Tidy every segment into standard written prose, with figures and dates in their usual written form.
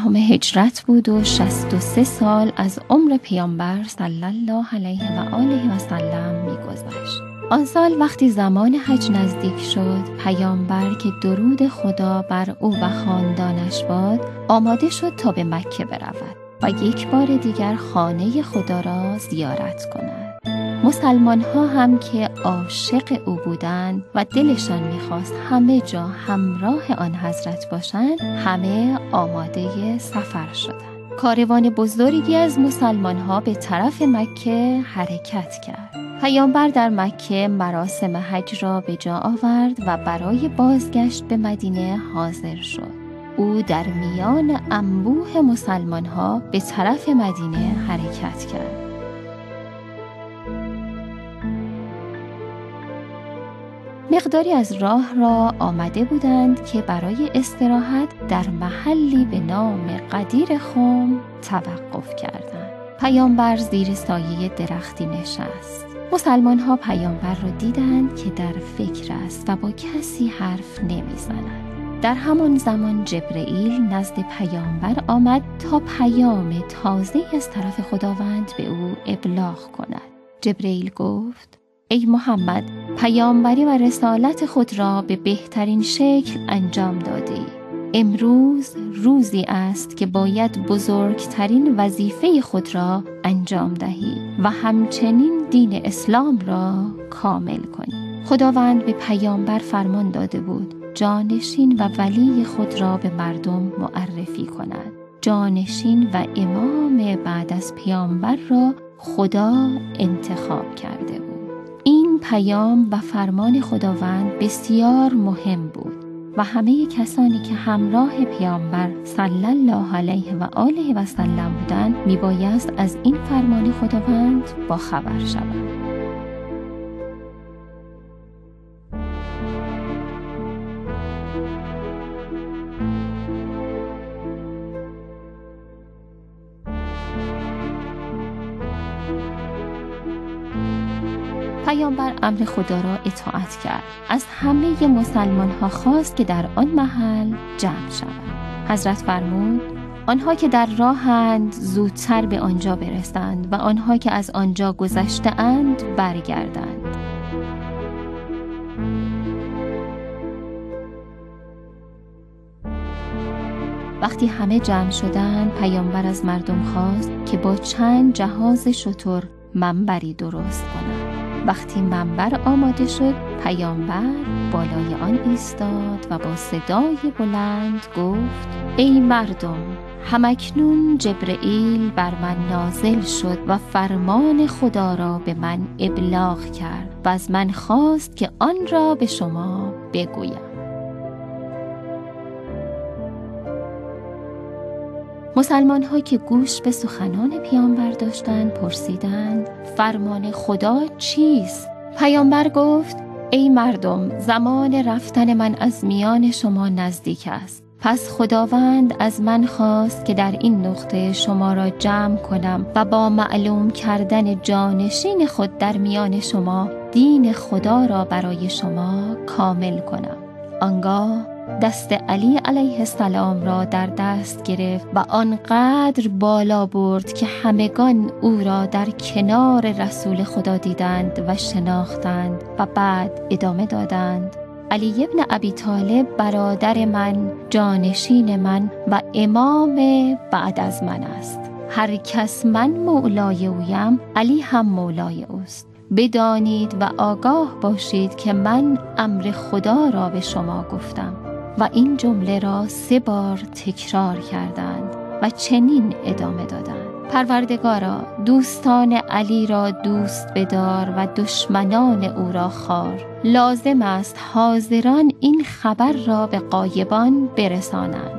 دهم هجرت بود و 63 سال از عمر پیامبر صلی الله علیه و آله و سلم می‌گذشت. آن سال وقتی زمان حج نزدیک شد، پیامبر که درود خدا بر او و خاندانش باد، آماده شد تا به مکه برود و یک بار دیگر خانه خدا را زیارت کند. مسلمان ها هم که عاشق او بودند و دلشان میخواست همه جا همراه آن حضرت باشند، همه آماده سفر شدند. کاروان بزرگی از مسلمان ها به طرف مکه حرکت کرد. پیامبر در مکه مراسم حج را به جا آورد و برای بازگشت به مدینه حاضر شد. او در میان انبوه مسلمان ها به طرف مدینه حرکت کرد. مقداری از راه را آمده بودند که برای استراحت در محلی به نام قدیر خم توقف کردند. پیامبر زیر سایه درختی نشست. مسلمان ها پیامبر را دیدند که در فکر است و با کسی حرف نمیزند. در همان زمان جبرئیل نزد پیامبر آمد تا پیام تازه از طرف خداوند به او ابلاغ کند. جبرئیل گفت: ای محمد، پیامبری و رسالت خود را به بهترین شکل انجام دادی. امروز روزی است که باید بزرگترین وظیفه خود را انجام دهی و همچنین دین اسلام را کامل کنی. خداوند به پیامبر فرمان داده بود جانشین و ولی خود را به مردم معرفی کند. جانشین و امام بعد از پیامبر را خدا انتخاب کرده بود. این پیام و فرمان خداوند بسیار مهم بود و همه کسانی که همراه پیامبر صلی الله علیه و آله و سلم بودند میبایست از این فرمان خداوند با خبر شوند. پیامبر امر خدا را اطاعت کرد. از همه مسلمان ها خواست که در آن محل جمع شوند. حضرت فرمود: آنها که در راهند زودتر به آنجا برسند و آنها که از آنجا گذشته اند برگردند. وقتی همه جمع شدند، پیامبر از مردم خواست که با چند جهاز شتر منبری درست کنند. وقتی منبر آماده شد، پیامبر بالای آن ایستاد و با صدای بلند گفت: ای مردم، همکنون جبرئیل بر من نازل شد و فرمان خدا را به من ابلاغ کرد و از من خواست که آن را به شما بگویم. مسلمان ها که گوش به سخنان پیامبر داشتند پرسیدند: فرمان خدا چیست؟ پیامبر گفت: ای مردم، زمان رفتن من از میان شما نزدیک است. پس خداوند از من خواست که در این نقطه شما را جمع کنم و با معلوم کردن جانشین خود در میان شما دین خدا را برای شما کامل کنم. آنگاه دست علی علیه السلام را در دست گرفت و آنقدر بالا برد که همگان او را در کنار رسول خدا دیدند و شناختند و بعد ادامه دادند: علی ابن ابی طالب برادر من، جانشین من و امام بعد از من است. هر کس من مولای اویم، علی هم مولای اوست. بدانید و آگاه باشید که من امر خدا را به شما گفتم. و این جمله را 3 بار تکرار کردند و چنین ادامه دادند: پروردگارا، دوستان علی را دوست بدار و دشمنان او را خوار. لازم است حاضران این خبر را به غایبان برسانند.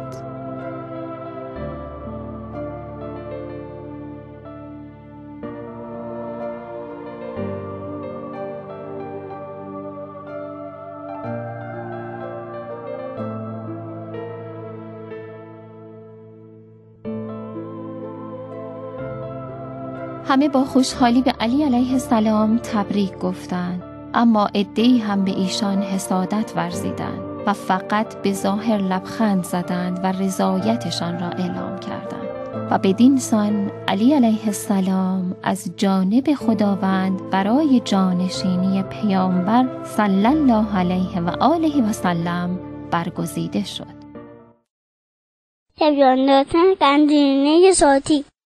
همه با خوشحالی به علی علیه السلام تبریک گفتند، اما عده‌ای هم به ایشان حسادت ورزیدند و فقط به ظاهر لبخند زدند و رضایتشان را اعلام کردند و بدین سان علی علیه السلام از جانب خداوند برای جانشینی پیامبر صلی الله علیه و آله و سلم برگزیده شد. تبیان دادن قندیلینه صوتی